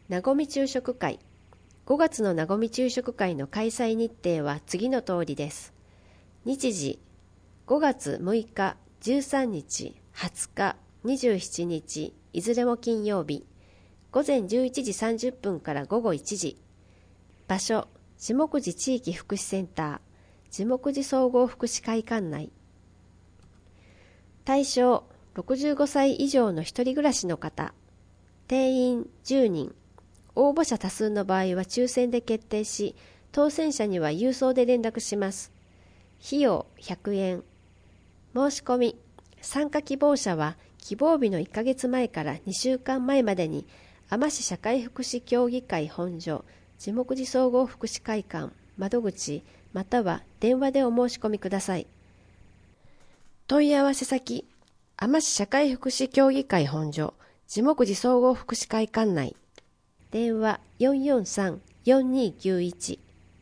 なごみ昼食会。5月のなごみ昼食会の開催日程は次の通りです。日時、5月6日、13日、20日、27日、いずれも金曜日、午前11時30分から午後1時。場所、地木寺地域福祉センター、地木寺総合福祉会館内。対象、65歳以上の一人暮らしの方。定員10人。応募者多数の場合は抽選で決定し、当選者には郵送で連絡します。費用100円。申し込み、参加希望者は希望日の1ヶ月前から2週間前までに、海士社会福祉協議会本所、地木寺総合福祉会館、窓口、または電話でお申し込みください。問い合わせ先、海士社会福祉協議会本所、地木寺総合福祉会館内。電話443-4291。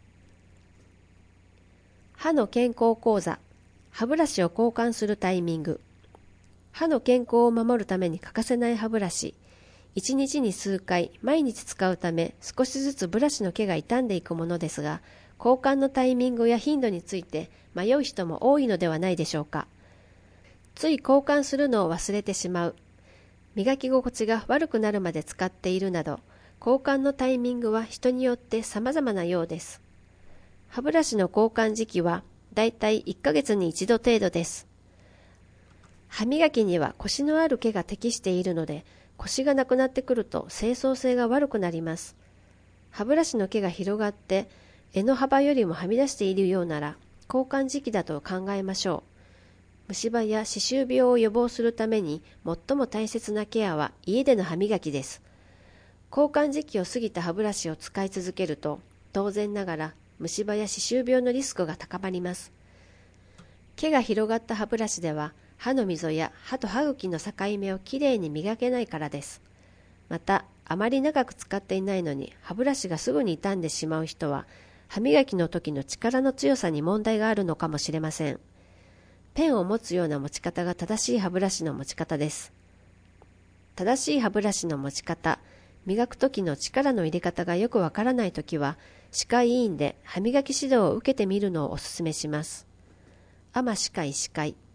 歯の健康講座。歯ブラシを交換するタイミング。歯の健康を守るために欠かせない歯ブラシ。1日に数回、毎日使うため少しずつブラシの毛が傷んでいくものですが、交換のタイミングや頻度について迷う人も多いのではないでしょうか。つい交換するのを忘れてしまう。磨き心地が悪くなるまで使っているなど、交換のタイミングは人によって様々なようです。歯ブラシの交換時期はだいたい1ヶ月に一度程度です。歯磨きにはコシのある毛が適しているので、コシがなくなってくると清掃性が悪くなります。歯ブラシの毛が広がって柄の幅よりもはみ出しているようなら、交換時期だと考えましょう。虫歯や歯周病を予防するために最も大切なケアは家での歯磨きです。交換時期を過ぎた歯ブラシを使い続けると、当然ながら虫歯や歯周病のリスクが高まります。毛が広がった歯ブラシでは、歯の溝や歯と歯茎の境目をきれいに磨けないからです。また、あまり長く使っていないのに歯ブラシがすぐに傷んでしまう人は、歯磨きの時の力の強さに問題があるのかもしれません。ペンを持つような持ち方が正しい歯ブラシの持ち方です。正しい歯ブラシの持ち方、磨く時の力の入れ方がよくわからないときは、歯科医院で歯磨き指導を受けてみるのをお勧めします。海士歯科医師会。